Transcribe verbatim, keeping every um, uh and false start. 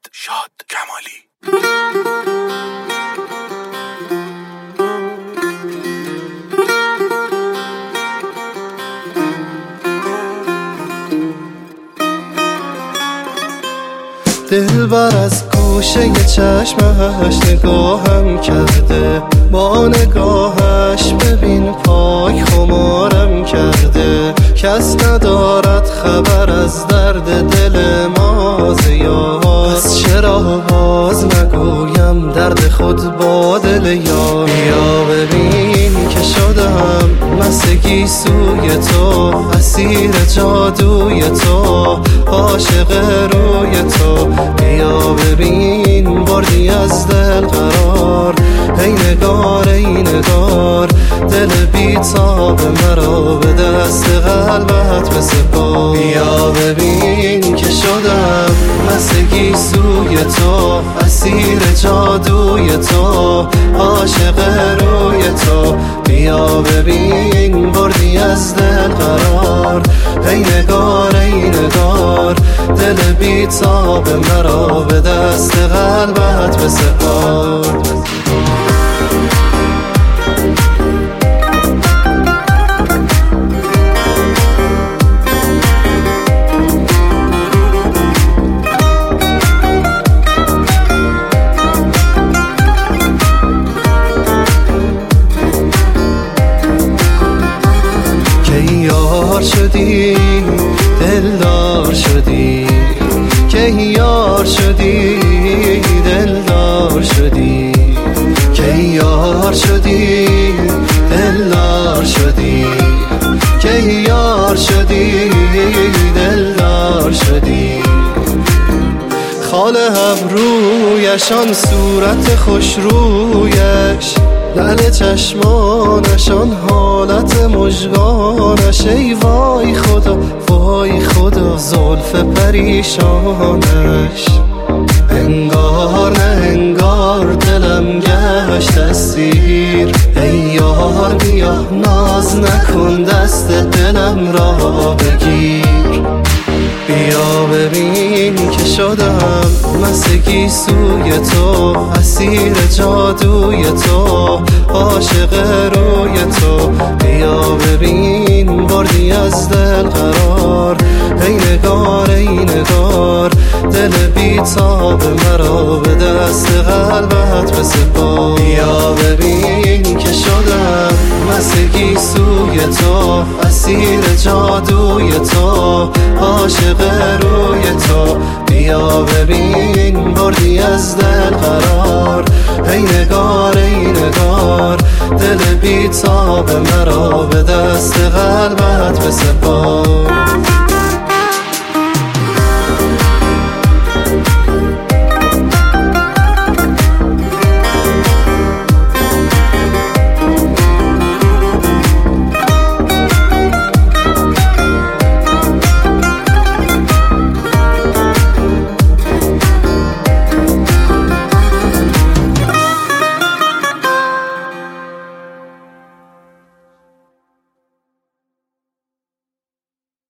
شاد کمالی. دلبر از گوشه چشمش نگاهم کرده، با نگاهش ببین پاک خمارم کرده. کس ندارد خبر از درد دل ما زیاد، پس چرا باز نگویم درد خود با دل یار. بیا ببین که شدم مسگی سوی تو، اسیر جادوی تو، عاشق روی تو. بیا ببین بردی از دل قرار، ای نگار ای نگار، دل بی‌تاب مرا به دست قلبت بسپار. بیا ببین که شدم مسگی سوی تو، اسیر جادوی تو، عاشق روی تو. بیا ببین بردی از دل قرار، ای نگار ای نگار، دل بی‌تاب مرا به دست قلبت بسپار. یار شدی دلدار شدی، که یار شدی دلدار شدی، که یار شدی دلدار شدی، که یار شدی دلدار شدی. خال ابرویشان صورت خوش رویش، لعل چشمانشان حالت مژگانش. ای وای خدا وای خدا زلف پریشانش، انگار نه انگار دلم گشت اسیر. ای یار بیا ناز نکن دست دلم را بگیر. بیا ببین که شدم مسگی سوی تو، اسیر جادوی تو، عاشق روی تو. بیا ببین بردی از دل قرار، ای نگار ای نگار، دل بی‌تاب مرا به دست قلبت بسپار. بیا ببین که شدم مسگی سوی تو، اسیر جادوی تو، عاشق روی تو. بیا ببین بردی از دل قرار، ای نگار ای نگار، دل بی‌تاب مرا به دست قلبت بسپار.